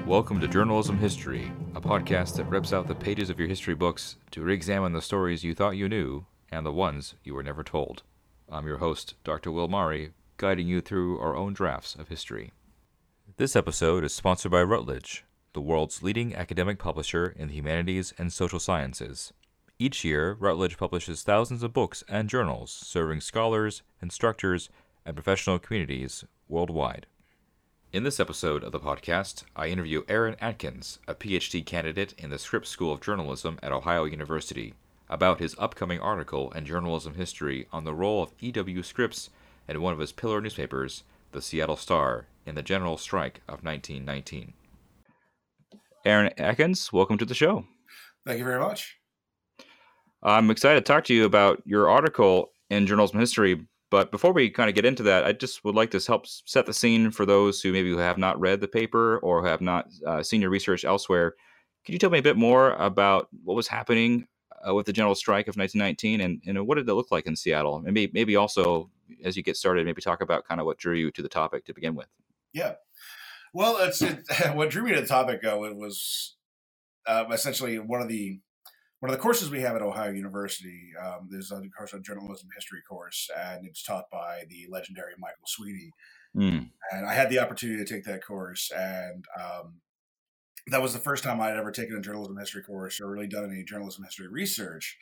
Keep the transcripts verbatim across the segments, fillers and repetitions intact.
Welcome to Journalism History, a podcast that rips out the pages of your history books to re-examine the stories you thought you knew and the ones you were never told. I'm your host, Doctor Will Mari, guiding you through our own drafts of history. This episode is sponsored by Routledge, the world's leading academic publisher in the humanities and social sciences. Each year, Routledge publishes thousands of books and journals serving scholars, instructors, and professional communities worldwide. In this episode of the podcast, I interview Aaron Atkins, a P H D candidate in the Scripps School of Journalism at Ohio University, about his upcoming article in journalism history on the role of E W Scripps and one of his pillar newspapers, the Seattle Star, in the general strike of nineteen nineteen. Aaron Atkins, welcome to the show. Thank you very much. I'm excited to talk to you about your article in journalism history. But before we kind of get into that, I just would like to help set the scene for those who maybe have not read the paper or have not uh, seen your research elsewhere. Could you tell me a bit more about what was happening uh, with the general strike of nineteen nineteen and, and what did it look like in Seattle? And maybe, maybe also, as you get started, maybe talk about kind of what drew you to the topic to begin with. Yeah. Well, it's it, what drew me to the topic uh, was uh, essentially one of the One of the courses we have at Ohio University. Um, there's a course, a journalism history course, and it's taught by the legendary Michael Sweeney. Mm. And I had the opportunity to take that course, and um, that was the first time I had ever taken a journalism history course or really done any journalism history research.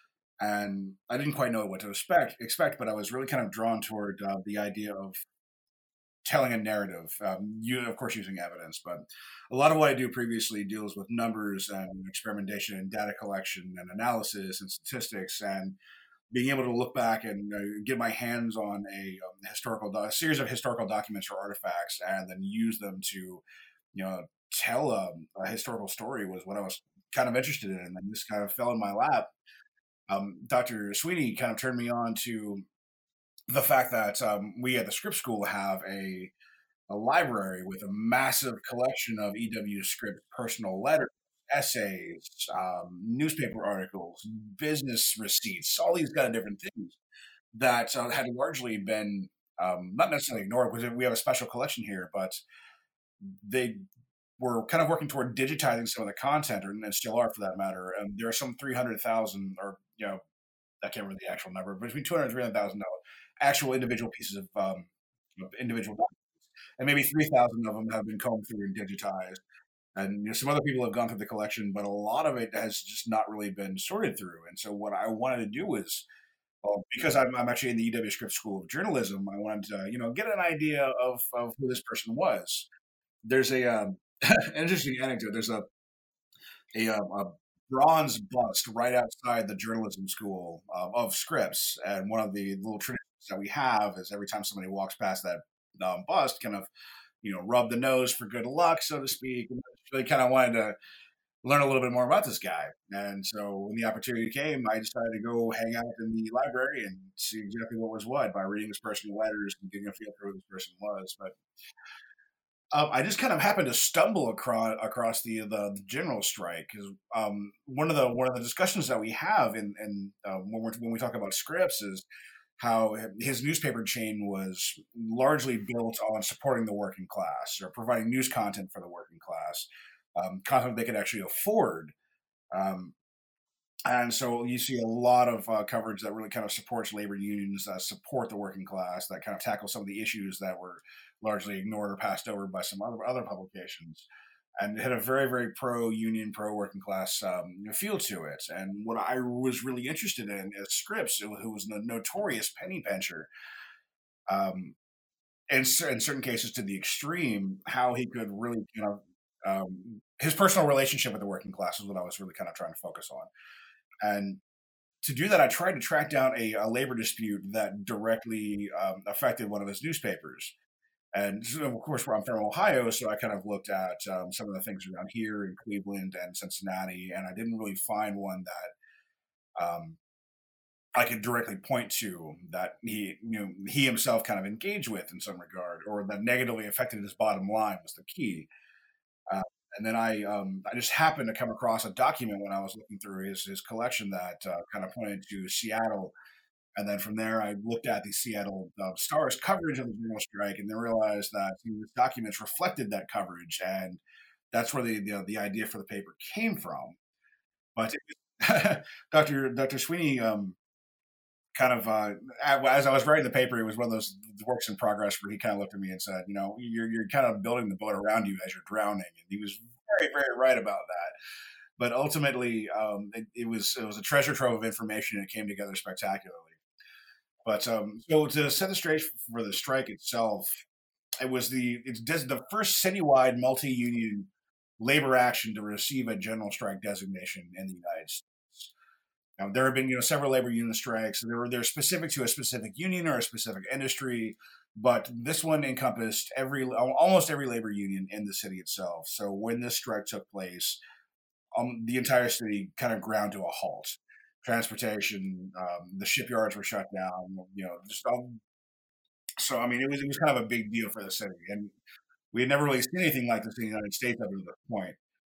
And I didn't quite know what to expect, expect but I was really kind of drawn toward uh, the idea of telling a narrative, um, you of course using evidence, but a lot of what I do previously deals with numbers and experimentation and data collection and analysis and statistics, and being able to look back and uh, get my hands on a um, historical do- a series of historical documents or artifacts, and then use them to, you know, tell um, a historical story was what I was kind of interested in, and then this kind of fell in my lap. Um, Doctor Sweeney kind of turned me on to the fact that um, we at the Scripps School have a a library with a massive collection of E W Scripps personal letters, essays, um, newspaper articles, business receipts, all these kind of different things that uh, had largely been um, not necessarily ignored because we have a special collection here, but they were kind of working toward digitizing some of the content, or, and still are for that matter. And there are some three hundred thousand, or, you know, I can't remember the actual number, but between two hundred and three hundred thousand actual individual pieces of, um, of individual documents, and maybe three thousand of them have been combed through and digitized. And, you know, some other people have gone through the collection, but a lot of it has just not really been sorted through. And so what I wanted to do was, well, because I'm, I'm actually in the E W Scripps School of Journalism, I wanted to, you know, get an idea of, of who this person was. There's a um, interesting anecdote. There's a a, a bronze bust right outside the journalism school uh, of Scripps, and one of the little traditions that we have is every time somebody walks past that um, bust, kind of, you know, rub the nose for good luck, so to speak. And I really kind of wanted to learn a little bit more about this guy, and so when the opportunity came, I decided to go hang out in the library and see exactly what was what by reading his personal letters and getting a feel for who this person was. But Um, I just kind of happened to stumble across across the the, the general strike, because um, one of the one of the discussions that we have in, in uh, when we when we talk about Scripps is how his newspaper chain was largely built on supporting the working class or providing news content for the working class, um, content they could actually afford. Um, and so you see a lot of uh, coverage that really kind of supports labor unions, that support the working class, that kind of tackle some of the issues that were largely ignored or passed over by some other other publications. And it had a very, very pro-union, pro-working class um, feel to it. And what I was really interested in is Scripps, who was a notorious penny pincher, um, in, in certain cases to the extreme, how he could really, you know, um, his personal relationship with the working class is what I was really kind of trying to focus on. And to do that, I tried to track down a, a labor dispute that directly um, affected one of his newspapers. And so, of course, I'm from Ohio, so I kind of looked at um, some of the things around here in Cleveland and Cincinnati, and I didn't really find one that um, I could directly point to that he, you know, he himself kind of engaged with in some regard, or that negatively affected his bottom line was the key. Uh, and then I um, I just happened to come across a document when I was looking through his his collection that uh, kind of pointed to Seattle. And then from there, I looked at the Seattle uh, Star's coverage of the general strike, and then realized that these documents reflected that coverage. And That's where the the, the idea for the paper came from. But it, Doctor Doctor Sweeney um, kind of uh, as I was writing the paper, it was one of those works in progress where he kind of looked at me and said, "You know, you're you're kind of building the boat around you as you're drowning," and he was very very right about that. But ultimately, um, it, it was it was a treasure trove of information, and it came together spectacularly. But um, so to set the stage for the strike itself, it was the it's the first citywide multi-union labor action to receive a general strike designation in the United States. Now, there have been, you know, several labor union strikes. They're they're specific to a specific union or a specific industry, but this one encompassed every almost every labor union in the city itself. So when this strike took place, um, the entire city kind of ground to a halt. Transportation, um, the shipyards were shut down. You know, just um, so I mean, it was it was kind of a big deal for the city, and we had never really seen anything like this in the United States up to this point.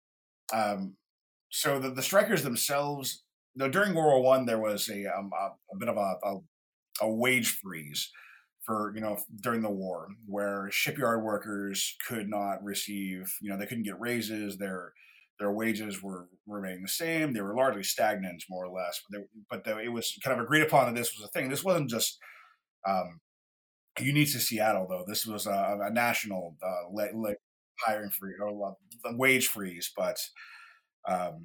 Um, so the, the strikers themselves, though, during World War One, there was a, um, a, a bit of a, a, a wage freeze for, you know, during the war, where shipyard workers could not receive, you know, they couldn't get raises. Their their wages were remaining the same. They were largely stagnant, more or less. But, they, but the, it was kind of agreed upon that this was a thing. This wasn't just um, unique to Seattle, though. This was a, a national uh, le- le- hiring freeze or uh, wage freeze. But um,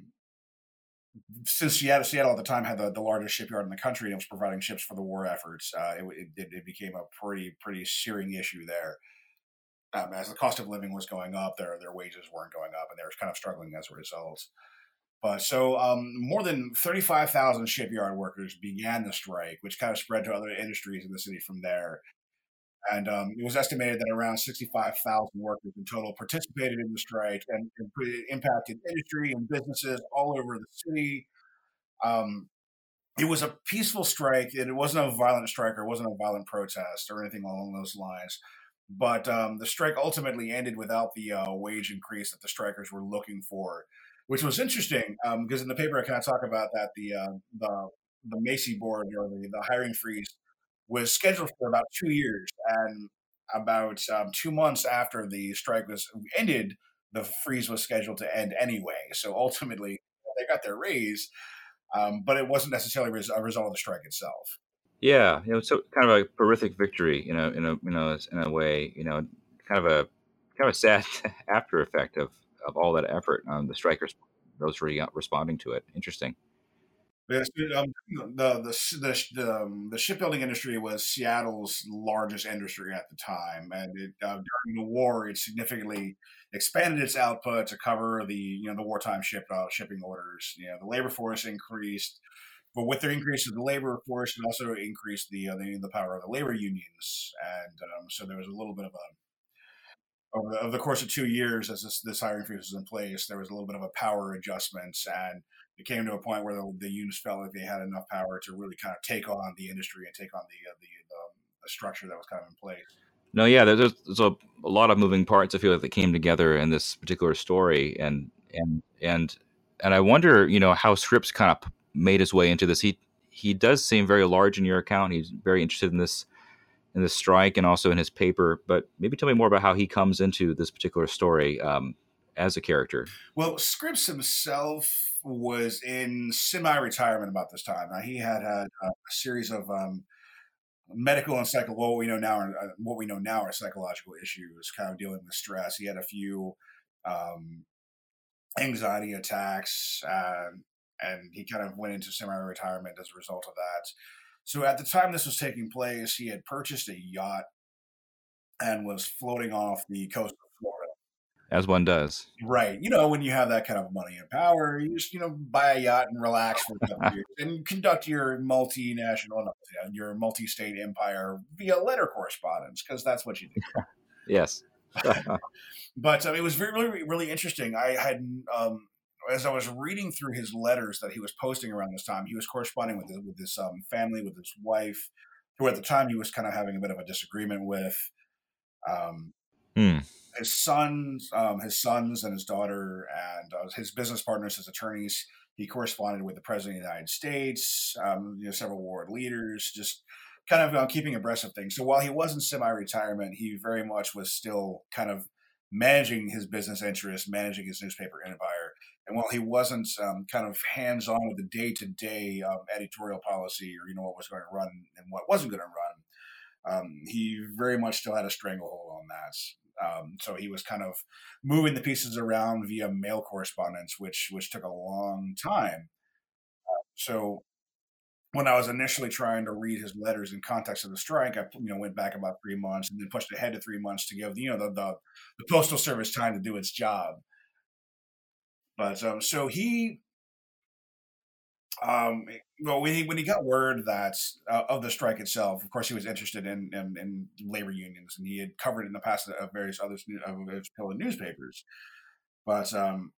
since Seattle, Seattle at the time had the, the largest shipyard in the country and it was providing ships for the war efforts, uh, it, it, it became a pretty pretty searing issue there. Um, as the cost of living was going up, their their wages weren't going up, and they were kind of struggling as a result. But so um, more than thirty-five thousand shipyard workers began the strike, which kind of spread to other industries in the city from there. And um, it was estimated that around sixty-five thousand workers in total participated in the strike, and, and it impacted industry and businesses all over the city. Um, it was a peaceful strike, and it wasn't a violent strike or it wasn't a violent protest or anything along those lines. But um, the strike ultimately ended without the uh, wage increase that the strikers were looking for, which was interesting um, because in the paper I kind of talk about that the uh, the the Macy board or the, the hiring freeze was scheduled for about two years, and about um, two months after the strike was ended, the freeze was scheduled to end anyway. So ultimately, they got their raise, um, but it wasn't necessarily a result of the strike itself. Yeah, you know, so kind of a horrific victory, you know, in a you know in a way, you know, kind of a kind of a sad after effect of of all that effort. Um, the strikers, those re- responding to it. Interesting. Yes, um, the the the the, um, the shipbuilding industry was Seattle's largest industry at the time, and it, uh, during the war, it significantly expanded its output to cover the you know the wartime ship uh, shipping orders. You know, the labor force increased, but with the increase of the labor force, it also increased the uh, the, the power of the labor unions, and um, so there was a little bit of a over the, over the course of two years, as this, this hiring freeze was in place, there was a little bit of a power adjustment, and it came to a point where the, the unions felt like they had enough power to really kind of take on the industry and take on the uh, the, the, the structure that was kind of in place. No, yeah, there's, there's a, a lot of moving parts. I feel like that came together in this particular story, and and and and I wonder, you know, how Scripps kind of made his way into this. He he does seem very large in your account. He's very interested in this in this strike and also in his paper. But maybe tell me more about how he comes into this particular story um, as a character. Well, Scripps himself was in semi-retirement about this time. Now, he had had a series of um, medical and psycho what we know now are uh, what we know now are psychological issues, kind of dealing with stress. He had a few um, anxiety attacks, um, and he kind of went into semi-retirement as a result of that. So at the time this was taking place, he had purchased a yacht and was floating off the coast of Florida. As one does. Right. You know, when you have that kind of money and power, you just, you know, buy a yacht and relax for a couple of years and conduct your multinational, no, your multi-state empire via letter correspondence, because that's what you do. Yes. But um, it was very, really, really interesting. I had, um, as I was reading through his letters that he was posting around this time, he was corresponding with his, with his um, family, with his wife, who at the time he was kind of having a bit of a disagreement with. Um, hmm. His sons, um, his sons, and his daughter, and uh, his business partners, his attorneys. He corresponded with the president of the United States, um, you know, several world leaders, just kind of uh, keeping abreast of things. So while he was in semi-retirement, he very much was still kind of managing his business interests, managing his newspaper empire. And while he wasn't um, kind of hands on with the day to day editorial policy, or you know what was going to run and what wasn't going to run, um, he very much still had a stranglehold on that. Um, so he was kind of moving the pieces around via mail correspondence, which which took a long time. So when I was initially trying to read his letters in context of the strike, I you know went back about three months and then pushed ahead to three months to give you know the the, the postal service time to do its job. But um, so he, um, well, when he when he got word that uh, of the strike itself, of course, he was interested in, in, in labor unions, and he had covered it in the past of various other of newspapers. But um,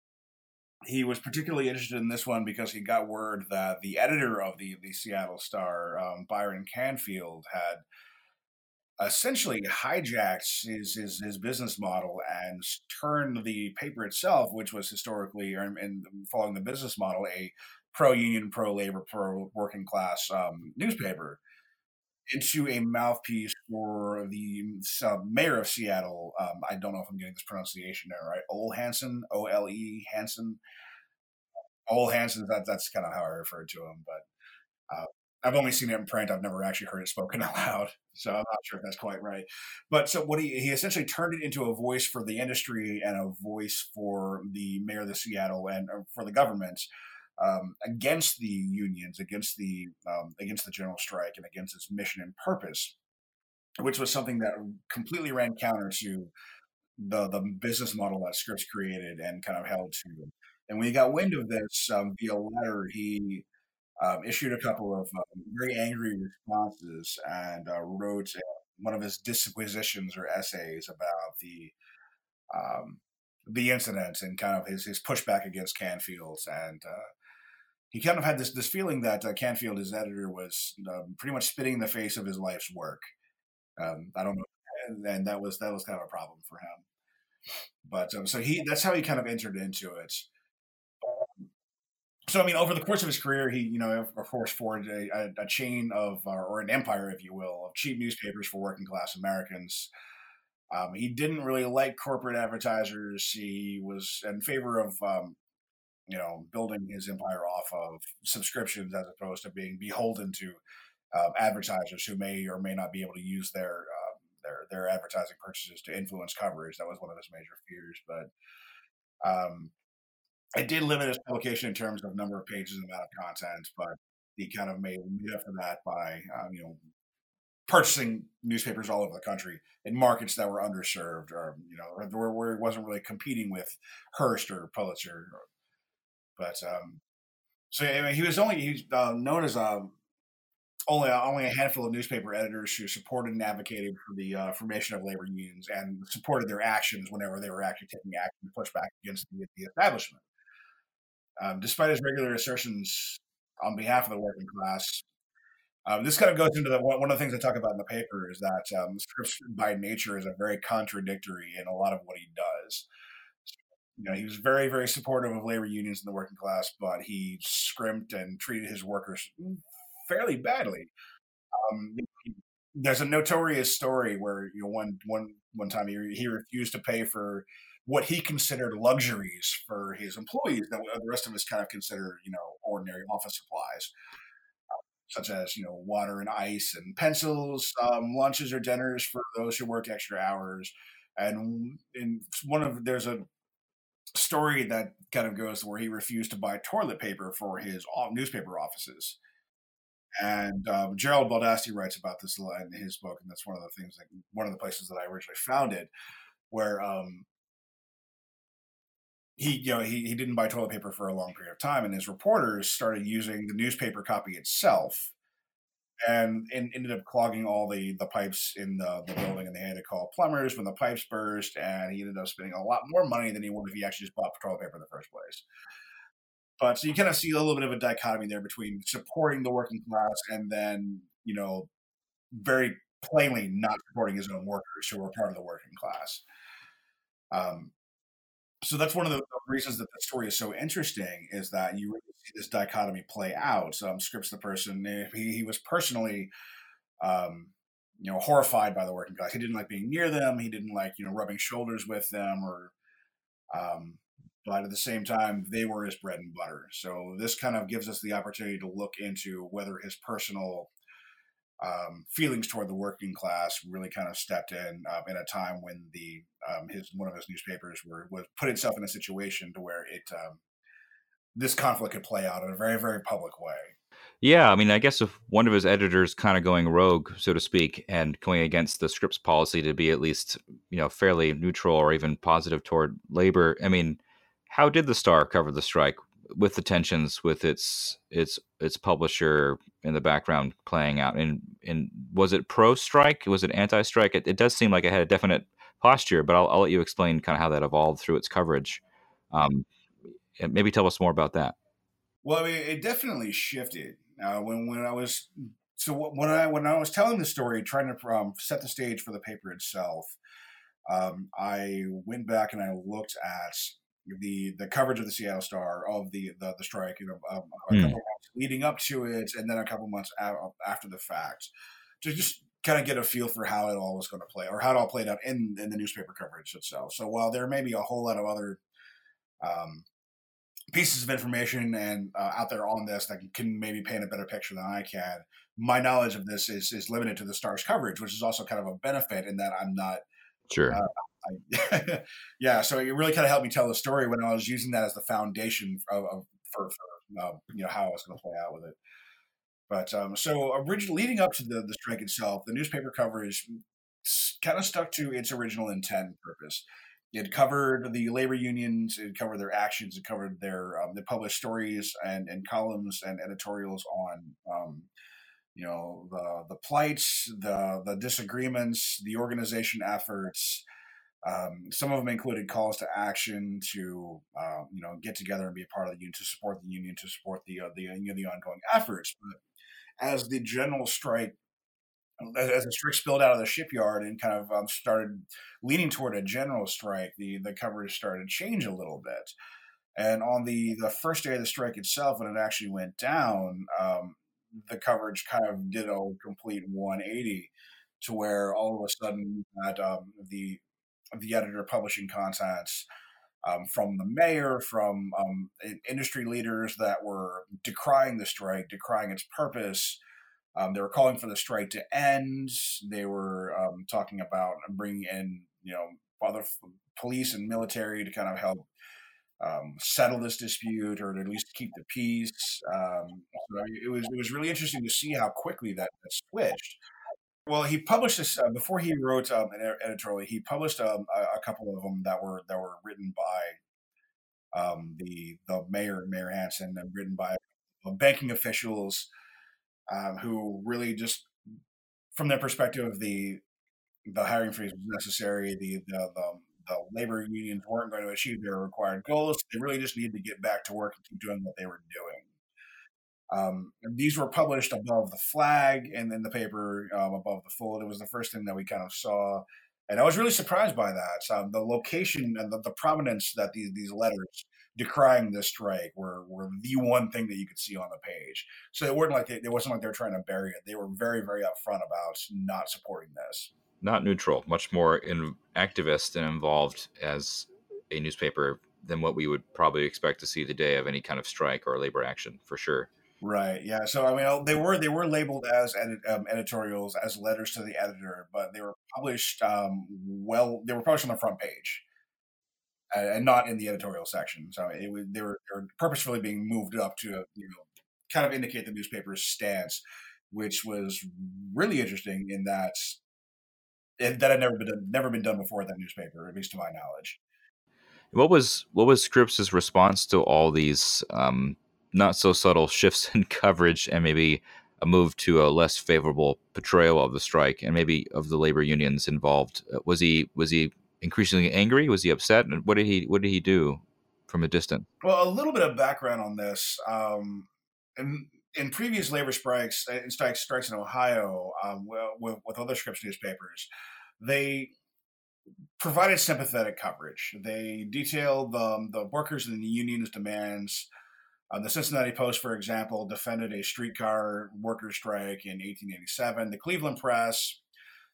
he was particularly interested in this one because he got word that the editor of the the Seattle Star, um, Byron Canfield, had essentially hijacked his, his his business model and turned the paper itself, which was historically and following the business model, a pro union, pro labor, pro working class um, newspaper, into a mouthpiece for the uh, mayor of Seattle. Um, I don't know if I'm getting this pronunciation there right. Ole Hansen, O L E Hansen. Ole Hansen. That that's kind of how I referred to him, but. Uh, I've only seen it in print. I've never actually heard it spoken out loud, so I'm not sure if that's quite right. But so what he he essentially turned it into a voice for the industry and a voice for the mayor of Seattle and for the government um, against the unions, against the um, against the general strike, and against its mission and purpose, which was something that completely ran counter to the the business model that Scripps created and kind of held to. And when he got wind of this um, via letter, he um, issued a couple of um, very angry responses and uh, wrote uh, one of his disquisitions or essays about the um, the incident and kind of his, his pushback against Canfield. And uh, he kind of had this this feeling that uh, Canfield, his editor, was um, pretty much spitting in the face of his life's work. Um, I don't know, and, and that was that was kind of a problem for him. But um, so he that's how he kind of entered into it. So I mean, over the course of his career, he, you know, of course, forged a, a, chain of, uh, or an empire, if you will, of cheap newspapers for working class Americans. Um, he didn't really like corporate advertisers. He was in favor of, um, you know, building his empire off of subscriptions as opposed to being beholden to uh, advertisers who may or may not be able to use their uh, their their advertising purchases to influence coverage. That was one of his major fears, but. Um, I did limit his publication in terms of number of pages and amount of content, but he kind of made, made up for that by, um, you know, purchasing newspapers all over the country in markets that were underserved, or you know, or where, where he wasn't really competing with Hearst or Pulitzer. Or, but um, so I mean, he was only he's uh, known as um, only only a handful of newspaper editors who supported and advocated for the uh, formation of labor unions and supported their actions whenever they were actually taking action to push back against the, the establishment. Um, despite his regular assertions on behalf of the working class, um, this kind of goes into the one of the things I talk about in the paper is that um, Scripps, by nature, is a very contradictory in a lot of what he does. You know, he was very, very supportive of labor unions and the working class, but he scrimped and treated his workers fairly badly. Um, there's a notorious story where you know one one one time he he refused to pay for what he considered luxuries for his employees that the rest of us kind of consider, you know, ordinary office supplies, uh, such as, you know, water and ice and pencils, um, lunches or dinners for those who worked extra hours. And in one of, there's a story that kind of goes where he refused to buy toilet paper for his newspaper offices. And um, Gerald Baldasti writes about this in his book, and that's one of the things, that, one of the places that I originally found it, where um, he, you know, he, he didn't buy toilet paper for a long period of time, and his reporters started using the newspaper copy itself, and, and ended up clogging all the, the pipes in the, the building, and they had to call plumbers when the pipes burst, and he ended up spending a lot more money than he would if he actually just bought toilet paper in the first place. But so you kind of see a little bit of a dichotomy there between supporting the working class and then, you know, very plainly not supporting his own workers who were part of the working class. Um, so that's one of the reasons that the story is so interesting, is that you really see this dichotomy play out. Um, Scripps, the person, he, he was personally um, you know, horrified by the working class. He didn't like being near them. He didn't like, you know, rubbing shoulders with them or, um, but at the same time, they were his bread and butter. So this kind of gives us the opportunity to look into whether his personal um, feelings toward the working class really kind of stepped in um, in a time when the um, his one of his newspapers were was put itself in a situation to where it um, this conflict could play out in a very very public way. Yeah, I mean, I guess if one of his editors kind of going rogue, so to speak, and going against the Scripps policy to be at least, you know, fairly neutral or even positive toward labor. I mean, how did the Star cover the strike with the tensions with its its its publisher in the background playing out? And and was it pro-strike? Was it anti-strike? It, it does seem like it had a definite posture, but I'll, I'll let you explain kind of how that evolved through its coverage. Um, and maybe tell us more about that. Well, I mean, it definitely shifted uh, when when I was so when I when I was telling the story, trying to um, set the stage for the paper itself. Um, I went back and I looked at the the coverage of the Seattle Star of the the, the strike, you know, um, a Hmm. couple months leading up to it, and then a couple months a- after the fact, to just kind of get a feel for how it all was going to play, or how it all played out in in the newspaper coverage itself. So while there may be a whole lot of other um, pieces of information and uh, out there on this that can maybe paint a better picture than I can, my knowledge of this is is limited to the Star's coverage, which is also kind of a benefit in that I'm not Sure. uh, I, yeah, so it really kind of helped me tell the story when I was using that as the foundation of, of for, for uh, you know how I was going to play out with it. But um, so originally, leading up to the the strike itself, the newspaper coverage kind of stuck to its original intent and purpose. It covered the labor unions. It covered their actions. It covered their um, they published stories and, and columns and editorials on um, you know the the plights, the the disagreements, the organization efforts. Um, some of them included calls to action to, uh, you know, get together and be a part of the union, to support the union, to support the uh, the, you know, the ongoing efforts. But as the general strike, as the strike spilled out of the shipyard and kind of um, started leaning toward a general strike, the the coverage started to change a little bit. And on the the first day of the strike itself, when it actually went down, um, the coverage kind of did a complete one eighty to where all of a sudden that um, the the editor publishing contents um, from the mayor, from um, industry leaders that were decrying the strike, decrying its purpose. Um, they were calling for the strike to end. They were um, talking about bringing in, you know, other f- police and military to kind of help um, settle this dispute or to at least keep the peace. Um, so it was it was really interesting to see how quickly that, that switched. Well, he published this uh, before he wrote um, an ed- editorial. He published um, a, a couple of them that were that were written by um, the the mayor, Mayor Hansen, and written by uh, banking officials um, who really just, from their perspective, the the hiring freeze was necessary. The the, the the labor unions weren't going to achieve their required goals. They really just needed to get back to work and keep doing what they were doing. Um, and these were published above the flag and in the paper um, above the fold. It was the first thing that we kind of saw. And I was really surprised by that. Um, the location and the, the prominence that these, these letters decrying this strike were, were the one thing that you could see on the page. So it weren't like they, it wasn't like they were trying to bury it. They were very, very upfront about not supporting this. Not neutral, much more in activist and involved as a newspaper than what we would probably expect to see the day of any kind of strike or labor action, for sure. Right. Yeah. So I mean, they were they were labeled as edit, um, editorials, as letters to the editor, but they were published. Um, well, they were published on the front page and, and not in the editorial section. So it was they were, they were purposefully being moved up to you know kind of indicate the newspaper's stance, which was really interesting in that it, that had never been done, never been done before at that newspaper, at least to my knowledge. What was what was Scripps's response to all these um, not so subtle shifts in coverage and maybe a move to a less favorable portrayal of the strike and maybe of the labor unions involved? Uh, Was he was he increasingly angry? Was he upset? And what did he what did he do from a distance? Well, a little bit of background on this. Um, in, in previous labor strikes, uh, in strikes, strikes in Ohio, um, well, with, with other Scripps newspapers, they provided sympathetic coverage. They detailed um, the workers and the union's demands. Uh, the Cincinnati Post, for example, defended a streetcar worker strike in eighteen eighty-seven. The Cleveland Press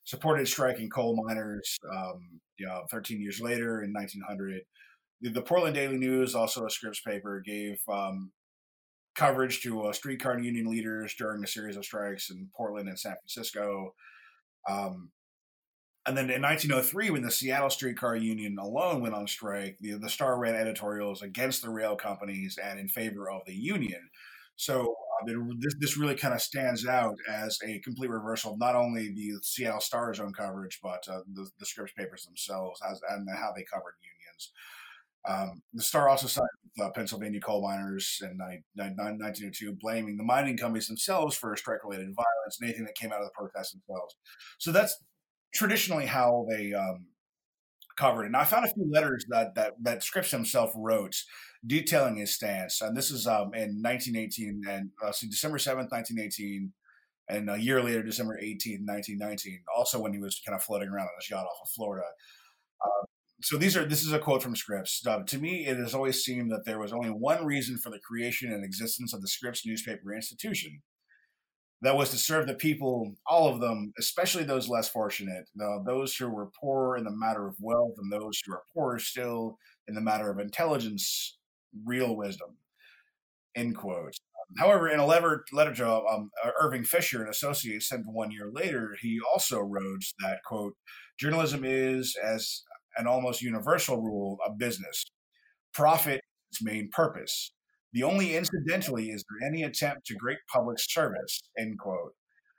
supported striking coal miners. Um, you know, thirteen years later in nineteen hundred, the, the Portland Daily News, also a Scripps paper, gave um, coverage to uh, streetcar union leaders during a series of strikes in Portland and San Francisco. Um, and then in nineteen oh three, when the Seattle Streetcar Union alone went on strike, the, the Star ran editorials against the rail companies and in favor of the union. So uh, it, this, this really kind of stands out as a complete reversal of not only the Seattle Star's own coverage, but uh, the, the Scripps papers themselves as, and how they covered unions. Um, the Star also sided with uh, Pennsylvania coal miners in nineteen oh two, blaming the mining companies themselves for strike-related violence and anything that came out of the protests themselves. So that's traditionally how they um, covered it. Now, I found a few letters that that, that Scripps himself wrote detailing his stance, and this is um, in nineteen eighteen, and uh, so December seventh, nineteen eighteen, and a year later, December eighteenth, nineteen nineteen, also when he was kind of floating around on his yacht off of Florida. Uh, so these are this is a quote from Scripps. Uh, to me, it has always seemed that there was only one reason for the creation and existence of the Scripps newspaper institution. That was to serve the people, all of them, especially those less fortunate, uh, those who were poor in the matter of wealth and those who are poorer still in the matter of intelligence, real wisdom, end quote. However, in a letter, letter to um, Irving Fisher, an associate, sent one year later, he also wrote that, quote, journalism is, as an almost universal rule, a business. Profit is its main purpose. The only incidentally is there any attempt to great public service, end quote.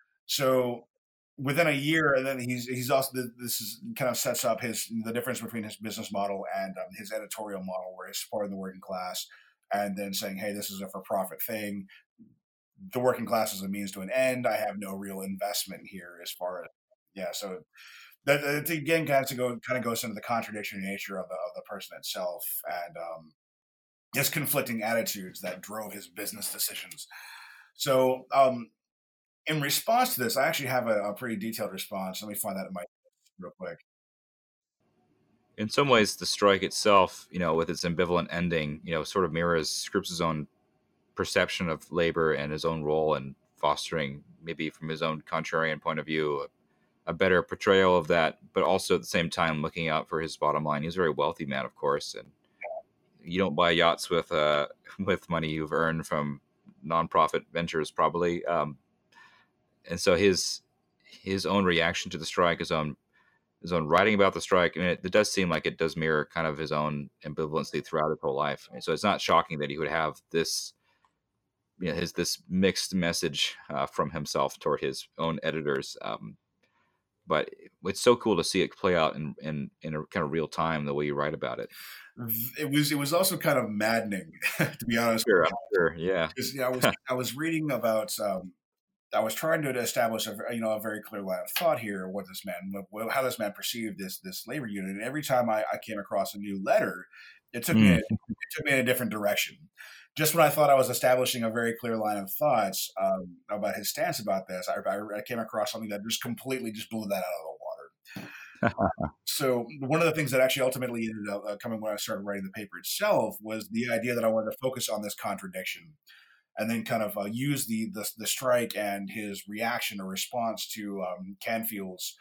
So within a year, and then he's he's also this is kind of sets up his the difference between his business model and um, his editorial model, where he's supporting the working class, and then saying, "Hey, this is a for-profit thing. The working class is a means to an end. I have no real investment here as far as yeah." So that, that again kind of go kind of goes into the contradictory nature of the of the person itself, and um, his conflicting attitudes that drove his business decisions. So, um, in response to this, I actually have a, a pretty detailed response. Let me find that in my notes real quick. In some ways, the strike itself, you know, with its ambivalent ending, you know, sort of mirrors Scripps' own perception of labor and his own role in fostering, maybe from his own contrarian point of view, a better portrayal of that, but also at the same time looking out for his bottom line. He's a very wealthy man, of course, and you don't buy yachts with uh, with money you've earned from nonprofit ventures, probably. Um, and so his his own reaction to the strike, his own his own writing about the strike, I mean, it, it does seem like it does mirror kind of his own ambivalency throughout his whole life. And so it's not shocking that he would have this, you know, his this mixed message uh, from himself toward his own editors. Um, but it's so cool to see it play out in, in in a kind of real time the way you write about it. It was it was also kind of maddening, to be honest. Sure, I'm sure, yeah. Because you know, I was I was reading about. Um, I was trying to establish a you know a very clear line of thought here. What this man, what, how this man perceived this this labor union. And every time I, I came across a new letter, it took mm. me a, it took me in a different direction. Just when I thought I was establishing a very clear line of thoughts um, about his stance about this, I, I, I came across something that just completely just blew that out of the water. So one of the things that actually ultimately ended up uh, coming when I started writing the paper itself was the idea that I wanted to focus on this contradiction, and then kind of uh, use the, the the strike and his reaction or response to um, Canfield's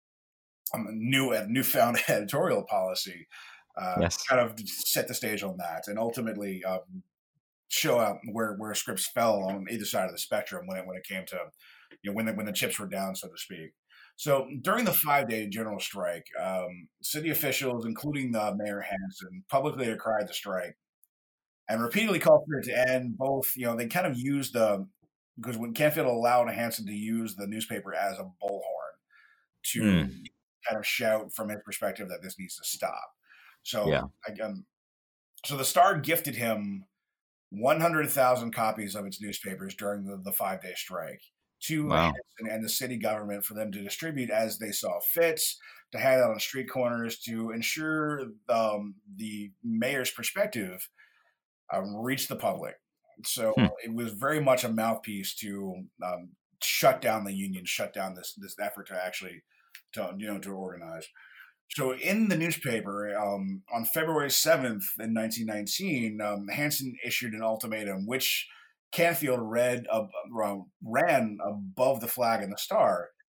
um, new uh, newfound editorial policy, uh, yes. kind of set the stage on that, and ultimately um, show out where where Scripps fell on either side of the spectrum when it when it came to you know when the when the chips were down, so to speak. So during the five-day general strike, um, city officials, including the Mayor Hansen, publicly decried the strike and repeatedly called for it to end. Both, you know, they kind of used the because when Canfield allowed Hansen to use the newspaper as a bullhorn to mm. kind of shout from his perspective that this needs to stop. So, yeah. again, so the Star gifted him one hundred thousand copies of its newspapers during the, the five-day strike to wow. Hansen and the city government for them to distribute as they saw fit, to hand out on street corners, to ensure um, the mayor's perspective um, reached the public. So hmm. it was very much a mouthpiece to um, shut down the union, shut down this this effort to actually to you know to organize. So in the newspaper, um, on February seventh in nineteen nineteen, um, Hansen issued an ultimatum, which Canfield read uh, ran above the flag and the Star,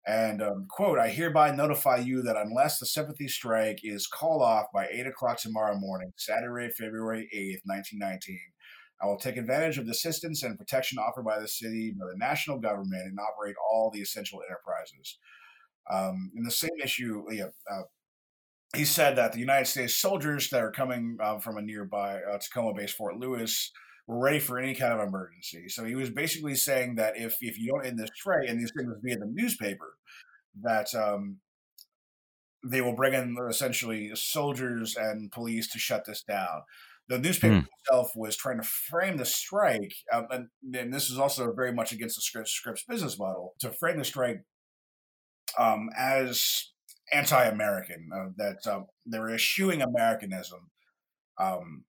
And um, quote, I hereby notify you that unless the sympathy strike is called off by eight o'clock tomorrow morning, Saturday, February eighth, nineteen nineteen, I will take advantage of the assistance and protection offered by the city, by the national government, and operate all the essential enterprises. Um, in the same issue, yeah, uh, he said that the United States soldiers that are coming uh, from a nearby uh, Tacoma-based Fort Lewis were ready for any kind of emergency. So he was basically saying that if if you don't end this strike, and these things would be in the newspaper, that um, they will bring in essentially soldiers and police to shut this down. The newspaper Mm. itself was trying to frame the strike, um, and, and this is also very much against the Scripps, Scripps business model, to frame the strike um, as anti-American, uh, that um, they were eschewing Americanism um,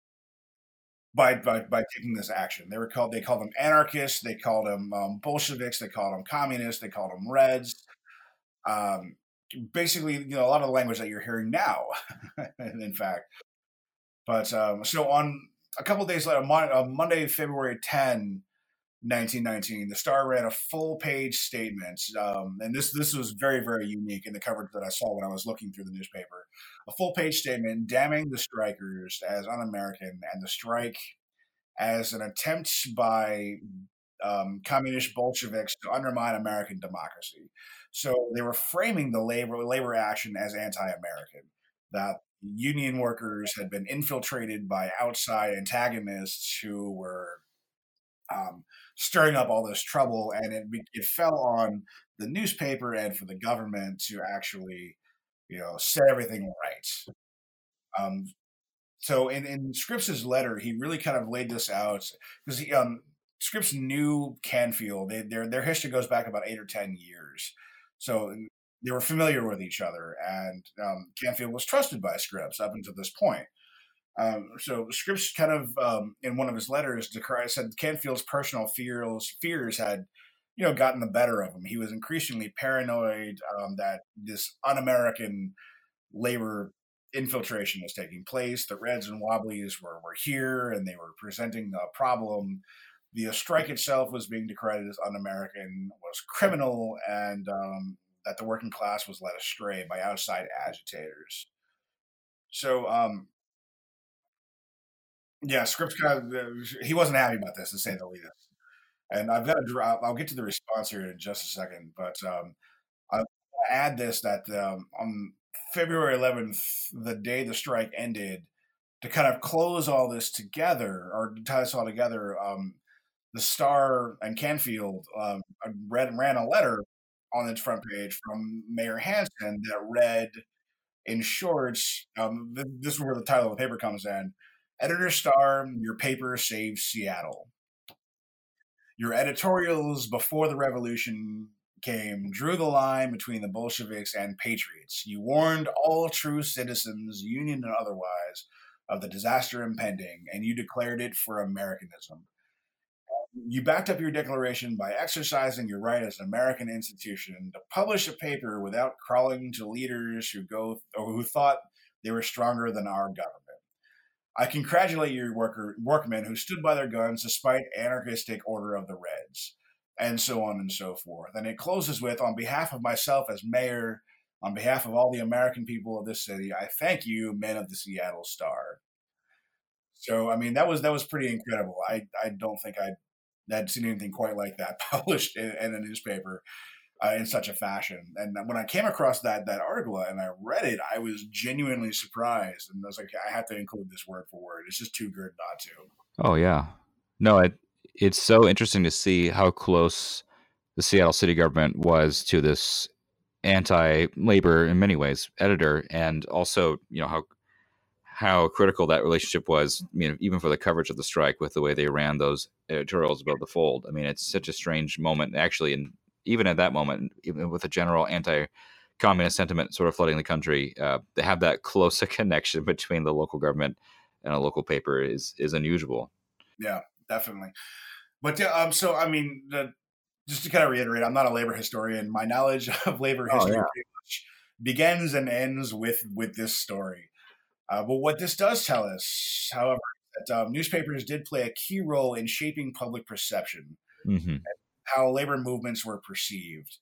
by, by by taking this action. They were called they called them anarchists, they called them um, Bolsheviks, they called them communists, they called them Reds. Um, basically, you know, a lot of the language that you're hearing now, in fact. But um, so on a couple days later, Mon- uh, Monday, February tenth, nineteen nineteen, the Star ran a full page statement, um, and this this was very very unique in the coverage that I saw when I was looking through the newspaper. A full page statement damning the strikers as un-American and the strike as an attempt by um, communist Bolsheviks to undermine American democracy. So they were framing the labor labor action as anti-American. That union workers had been infiltrated by outside antagonists who were um, stirring up all this trouble, and it it fell on the newspaper and for the government to actually, you know, set everything right. Um, so in, in Scripps's letter, he really kind of laid this out because he um, Scripps knew Canfield. They, their their history goes back about eight or ten years, so they were familiar with each other, and um, Canfield was trusted by Scripps up until this point. Um, so Scripps kind of, um, in one of his letters, decried, said Canfield's personal fears fears had, you know, gotten the better of him. He was increasingly paranoid um, that this un-American labor infiltration was taking place. The Reds and Wobblies were, were here, and they were presenting a problem. The strike itself was being decried as un-American, was criminal, and um, that the working class was led astray by outside agitators. So, um, yeah, Scripps kind of he wasn't happy about this, to say the least. And I've got to drop. I'll get to the response here in just a second, but um, I'll add this that um, on February eleventh, the day the strike ended, to kind of close all this together or tie this all together, um, the Star and Canfield um, read ran a letter on its front page from Mayor Hansen that read, in short, um, th- this is where the title of the paper comes in. Editor Star, your paper saves Seattle. Your editorials before the revolution came drew the line between the Bolsheviks and patriots. You warned all true citizens, Union and otherwise, of the disaster impending, and you declared it for Americanism. You backed up your declaration by exercising your right as an American institution to publish a paper without crawling to leaders who go or who thought they were stronger than our government. I congratulate your worker, workmen who stood by their guns despite anarchistic order of the Reds, and so on and so forth. And it closes with, on behalf of myself as mayor, on behalf of all the American people of this city, I thank you, men of the Seattle Star. So, I mean, that was that was pretty incredible. I, I don't think I'd, I'd seen anything quite like that published in, in a newspaper uh, in such a fashion. And when I came across that that article and I read it, I was genuinely surprised, and I was like, I have to include this word for word. It's just too good not to. Oh yeah, no, it it's so interesting to see how close the Seattle city government was to this anti-labor, in many ways, editor, and also, you know, how how critical that relationship was, you know, even for the coverage of the strike, with the way they ran those editorials above the fold. I mean, it's such a strange moment, actually, and even at that moment, even with a general anti-communist sentiment sort of flooding the country, uh, to have that close a connection between the local government and a local paper is is unusual. Yeah, definitely. But yeah, um, so I mean, the, just to kind of reiterate, I'm not a labor historian. My knowledge of labor Oh history yeah. pretty much begins and ends with with this story. Uh, but what this does tell us, however, is that um, newspapers did play a key role in shaping public perception, Mm-hmm. how labor movements were perceived.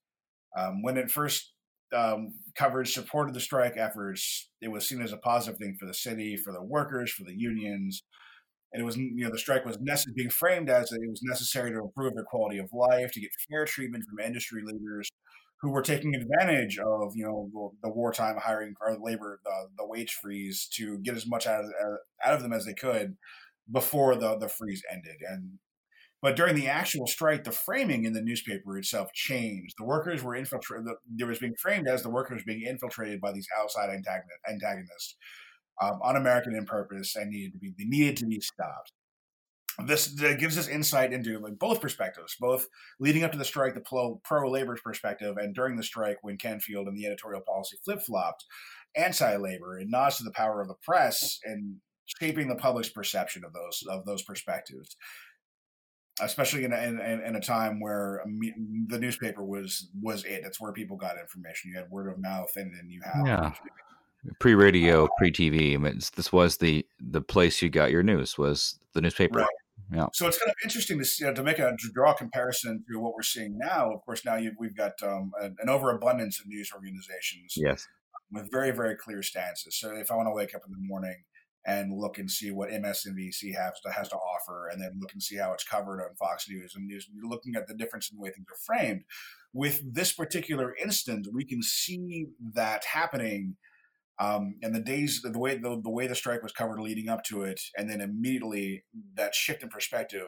Um, when it first um, coverage supported the strike efforts, it was seen as a positive thing for the city, for the workers, for the unions. And it was, you know, the strike was necess- being framed as it was necessary to improve their quality of life, to get fair treatment from industry leaders who were taking advantage of, you know, the wartime hiring or labor, the, the wage freeze to get as much out of, out of them as they could before the, the freeze ended. And but during the actual strike, the framing in the newspaper itself changed. The workers were infiltrated. It was being framed as the workers being infiltrated by these outside antagonists, um, un-American in purpose, and needed to be they needed to be stopped. This uh, gives us insight into like both perspectives, both leading up to the strike, the pro, pro-labor perspective, and during the strike when Canfield and the editorial policy flip-flopped, anti-labor, and nods to the power of the press and shaping the public's perception of those of those perspectives. Especially in a, in, in a time where the newspaper was was it. It's where people got information. You had word of mouth, and then you have yeah. Pre-radio, uh, pre-T V. I mean, this was the the place you got your news, was the newspaper. Right. Yeah. So it's kind of interesting to see, uh, to make a to draw a comparison to what we're seeing now. Of course, now you've, we've got um, an, an overabundance of news organizations. Yes. With very very clear stances. So if I want to wake up in the morning and look and see what M S N B C has to, has to offer, and then look and see how it's covered on Fox News, and news, looking at the difference in the way things are framed. With this particular instance, we can see that happening, um, and the days, the way the, the way the strike was covered leading up to it, and then immediately that shift in perspective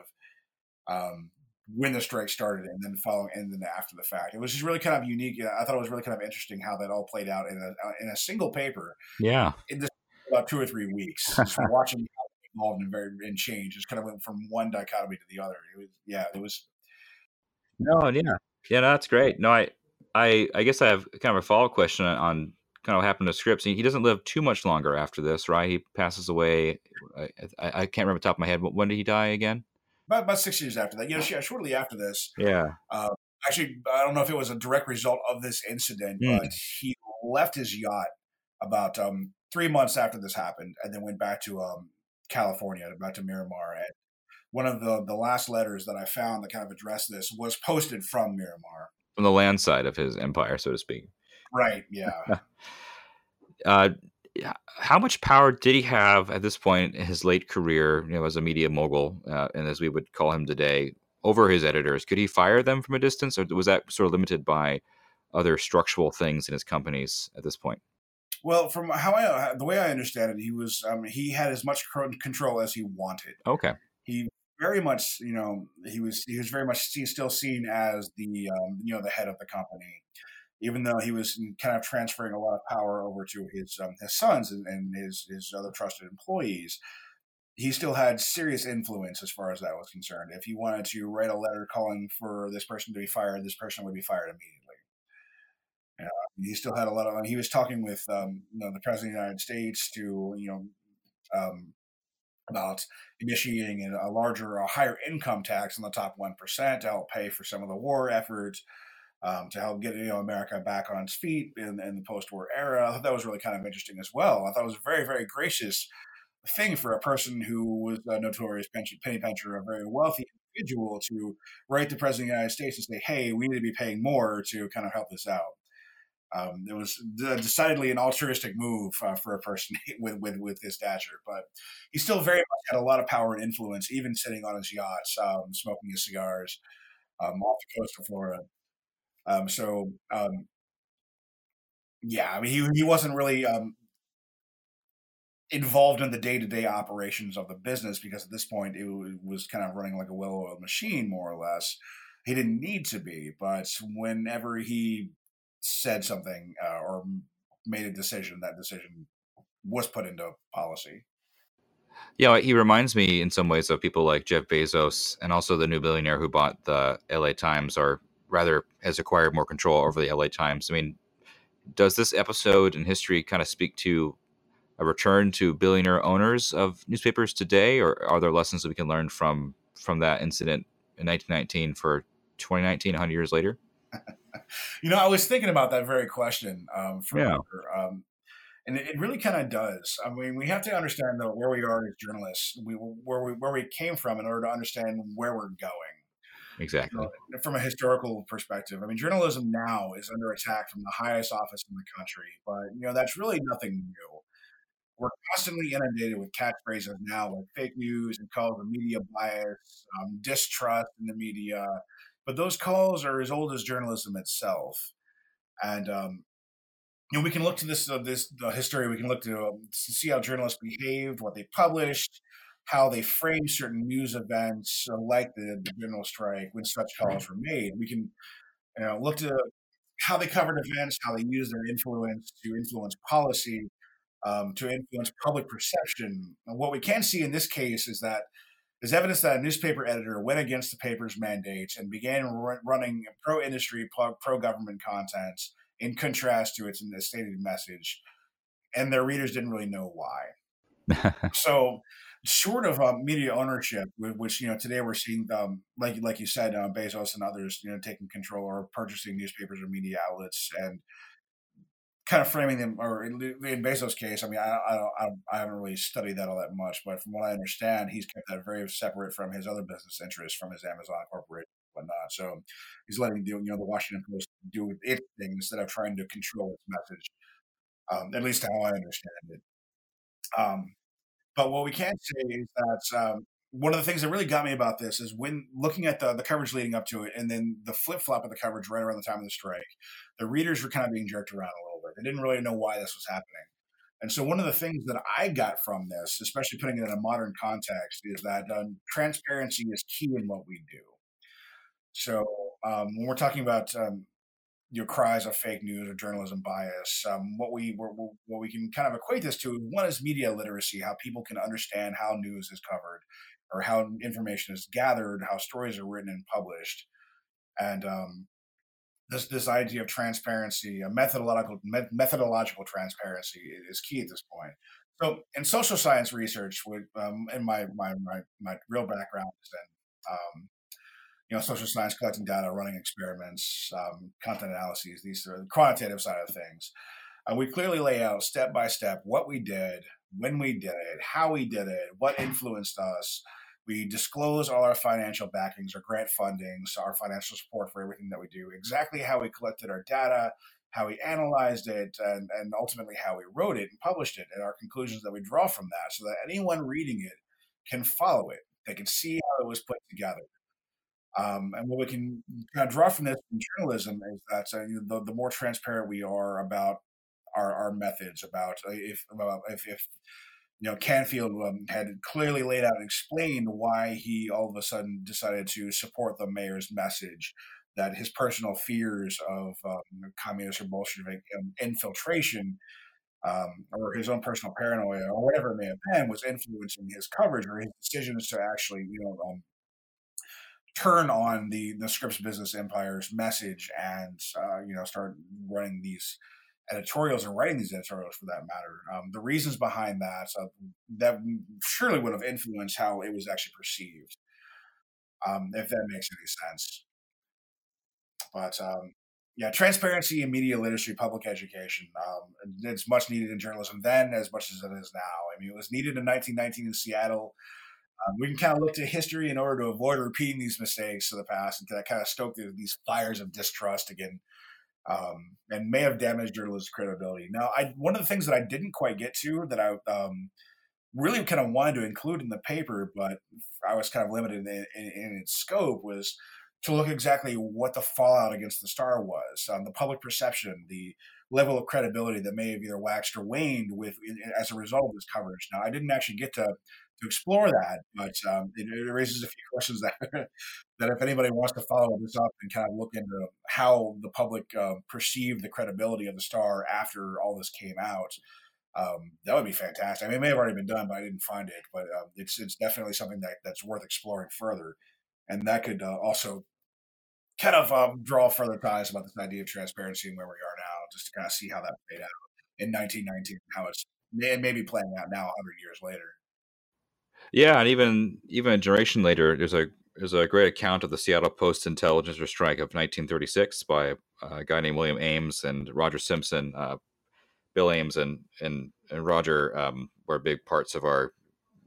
um, when the strike started, and then following, and then after the fact. It was just really kind of unique. I thought it was really kind of interesting how that all played out in a in a single paper. Yeah. In this about two or three weeks, just watching how it evolved and very and changed. Just kind of went from one dichotomy to the other. It was, yeah, it was. No, yeah, yeah, no, that's great. No, I, I, I guess I have kind of a follow-up question on, on kind of what happened to Scripps. He doesn't live too much longer after this, right? He passes away. I, I, I can't remember the top of my head. When did he die again? About, about six years after that. You know, shortly after this. Yeah. Uh, actually, I don't know if it was a direct result of this incident, mm. but he left his yacht about um, three months after this happened, and then went back to um, California, back to Miramar. And one of the, the last letters that I found that kind of addressed this was posted from Miramar. From the land side of his empire, so to speak. Right, yeah. uh, how much power did he have at this point in his late career, you know, as a media mogul, uh, and as we would call him today, over his editors? Could he fire them from a distance, or was that sort of limited by other structural things in his companies at this point? Well, from how I, the way I understand it, he was um, he had as much control as he wanted. Okay. He very much, you know, he was he was very much still seen as the um, you know the head of the company, even though he was kind of transferring a lot of power over to his um, his sons and, and his his other trusted employees. He still had serious influence as far as that was concerned. If he wanted to write a letter calling for this person to be fired, this person would be fired immediately. You know, he still had a lot of. And he was talking with um, you know, the president of the United States to you know um, about initiating a larger, a higher income tax on the top one percent to help pay for some of the war efforts, um, to help get you know America back on its feet in, in the post-war era. I thought that was really kind of interesting as well. I thought it was a very, very gracious thing for a person who was a notorious penny pincher, a very wealthy individual, to write the president of the United States and say, "Hey, we need to be paying more to kind of help this out." Um, it was decidedly an altruistic move uh, for a person with, with with his stature, but he still very much had a lot of power and influence, even sitting on his yachts, um, smoking his cigars um, off the coast of Florida. Um, so, um, yeah, I mean, he he wasn't really um, involved in the day-to-day operations of the business, because at this point it was kind of running like a well-oiled machine, more or less. He didn't need to be, but whenever he said something uh, or made a decision, that decision was put into policy. Yeah, he reminds me in some ways of people like Jeff Bezos, and also the new billionaire who bought the L A Times, or rather has acquired more control over the L A Times. I mean, does this episode in history kind of speak to a return to billionaire owners of newspapers today, or are there lessons that we can learn from from that incident in nineteen nineteen for twenty nineteen, one hundred years later? You know, I was thinking about that very question. Um, for, yeah. Um, and it, it really kind of does. I mean, we have to understand though where we are as journalists, we where we where we came from, in order to understand where we're going. You know, Exactly. from a historical perspective. I mean, journalism now is under attack from the highest office in the country, but you know that's really nothing new. We're constantly inundated with catchphrases now, like fake news and calls of media bias, um, distrust in the media. But those calls are as old as journalism itself, and um, you know we can look to this uh, this uh, history. We can look to um, see how journalists behaved, what they published, how they framed certain news events, uh, like the, the general strike, when such calls were made. We can you know look to how they covered events, how they used their influence to influence policy, um, to influence public perception. And what we can see in this case is that there's evidence that a newspaper editor went against the paper's mandates and began r- running pro-industry, pro-government content in contrast to its stated message, and their readers didn't really know why. So, short of um, media ownership, which you know today we're seeing, um, like like you said, um, Bezos and others, you know, taking control or purchasing newspapers or media outlets and kind of framing them, or in, in Bezos' case, I mean, I, I, I, I haven't really studied that all that much, but from what I understand, he's kept that very separate from his other business interests, from his Amazon corporation and whatnot. So he's letting the, you know the Washington Post do its thing instead of trying to control its message. Um, at least how I understand it. Um, but what we can say is that um, one of the things that really got me about this is when looking at the the coverage leading up to it, and then the flip flop of the coverage right around the time of the strike, the readers were kind of being jerked around a little bit. They didn't really know why this was happening. And so, one of the things that I got from this, especially putting it in a modern context, is that um, transparency is key in what we do. So, um, when we're talking about um, your cries of fake news or journalism bias, um, what we what we can kind of equate this to, one is media literacy, how people can understand how news is covered, or how information is gathered, how stories are written and published, and um, this this idea of transparency, a methodological methodological transparency is key at this point. So, in social science research, with um, in my, my my my real background is in um, you know social science, collecting data, running experiments, um, content analyses. These are the quantitative side of things. Uh, we clearly lay out step by step what we did, when we did it, how we did it, what influenced us. We disclose all our financial backings, our grant fundings, our financial support for everything that we do, exactly how we collected our data, how we analyzed it, and, and ultimately how we wrote it and published it, and our conclusions that we draw from that, so that anyone reading it can follow it. They can see how it was put together. Um, and what we can kind of draw from this in journalism is that uh, the, the more transparent we are about our, our methods, about uh, if, about if, if you know Canfield um, had clearly laid out and explained why he all of a sudden decided to support the mayor's message, that his personal fears of um, communist or Bolshevik um, infiltration, um, or his own personal paranoia, or whatever it may have been, was influencing his coverage or his decisions to actually, you know, um, turn on the the Scripps Business Empire's message and uh, you know start running these editorials and writing these editorials for that matter. Um, the reasons behind that uh, that surely would have influenced how it was actually perceived, um, if that makes any sense. But um, yeah, transparency in media literacy, public education, um, it's much needed in journalism then as much as it is now. I mean, it was needed in nineteen nineteen in Seattle. Um, we can kind of look to history in order to avoid repeating these mistakes of the past, and to kind of stoke these fires of distrust again, um, and may have damaged journalism credibility. Now, I one of the things that I didn't quite get to that I um, really kind of wanted to include in the paper, but I was kind of limited in, in, in its scope, was to look exactly what the fallout against the Star was, um, the public perception, the level of credibility that may have either waxed or waned with as a result of this coverage. Now, I didn't actually get to to explore that, but um, it, it raises a few questions that that if anybody wants to follow this up and kind of look into how the public uh, perceived the credibility of the Star after all this came out, um, that would be fantastic. I mean, it may have already been done, but I didn't find it. But um, it's it's definitely something that that's worth exploring further, and that could uh, also kind of um, draw further ties about this idea of transparency and where we are now, just to kind of see how that played out in nineteen nineteen, how it's may, maybe playing out now, one hundred years later. Yeah, and even even a generation later, there's a there's a great account of the Seattle Post intelligence strike of nineteen thirty-six by a guy named William Ames and Roger Simpson. Uh, Bill Ames and and and Roger um, were big parts of our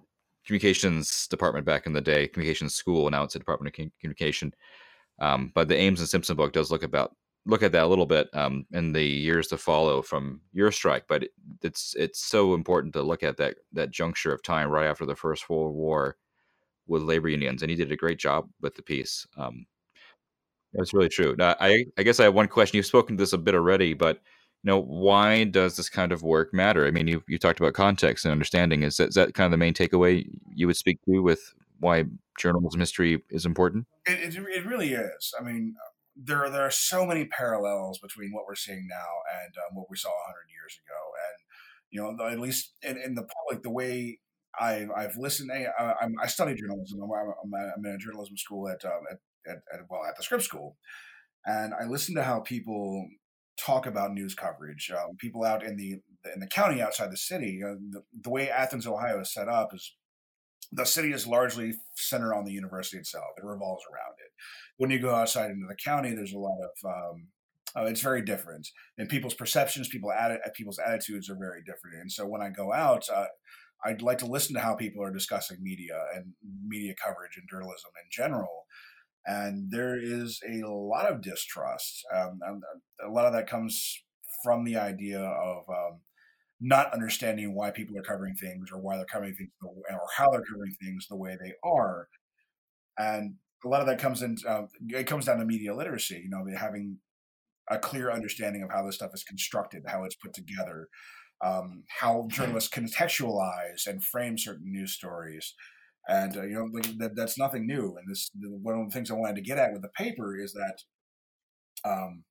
communications department back in the day, communications school, and now it's a Department of Communication. Um, but the Ames and Simpson book does look about look at that a little bit um, in the years to follow from your strike. But it, it's it's so important to look at that that juncture of time right after the First World War with labor unions, and he did a great job with the piece. Um, that's really true. Now, I I guess I have one question. You've spoken to this a bit already, but you know, why does this kind of work matter? I mean, you you talked about context and understanding. Is that, is that kind of the main takeaway you would speak to with why journalism history is important? It, it, it really is. I mean, there there are so many parallels between what we're seeing now and um, what we saw one hundred years ago. And you know, at least in, in the public, the way I've I've listened. I, I'm, I study journalism. I'm, I'm, I'm in a journalism school at, um, at, at at well at the Scripps School, and I listen to how people talk about news coverage. Um, people out in the in the county outside the city. You know, the, the way Athens, Ohio, is set up is the city is largely centered on the university itself. It revolves around it. When you go outside into the county, there's a lot of um, uh, it's very different, and people's perceptions, people atti- people's attitudes are very different. And so when I go out, uh, I'd like to listen to how people are discussing media and media coverage and journalism in general. And there is a lot of distrust. Um, and a lot of that comes from the idea of um, not understanding why people are covering things or why they're covering things the, or how they're covering things the way they are. And a lot of that comes in. Uh, it comes down to media literacy. You know, having a clear understanding of how this stuff is constructed, how it's put together, um, how journalists contextualize and frame certain news stories. And uh, you know, like, that, that's nothing new. And this, one of the things I wanted to get at with the paper is that um,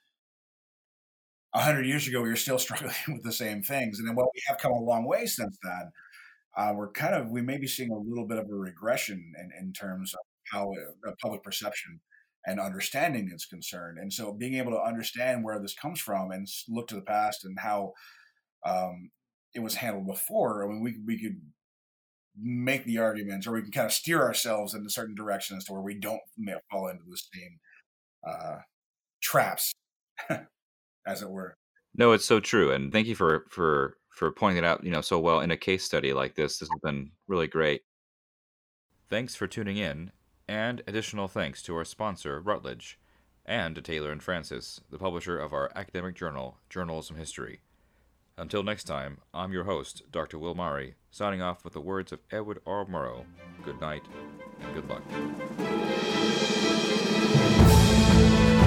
a hundred years ago we were still struggling with the same things, and then while we have come a long way since then, uh, we're kind of we may be seeing a little bit of a regression in, in terms of how uh, public perception and understanding is concerned. And so, being able to understand where this comes from and look to the past and how um, it was handled before, I mean, we we could make the arguments, or we can kind of steer ourselves in a certain direction as to where we don't fall into the same uh, traps, as it were. No, it's so true, and thank you for for for pointing it out, you know, so well in a case study like this. This has been really great. Thanks for tuning in, and additional thanks to our sponsor, Routledge, and to Taylor and Francis, the publisher of our academic journal, Journalism History. Until next time, I'm your host, Doctor Will Murray, signing off with the words of Edward R. Murrow. Good night, and good luck.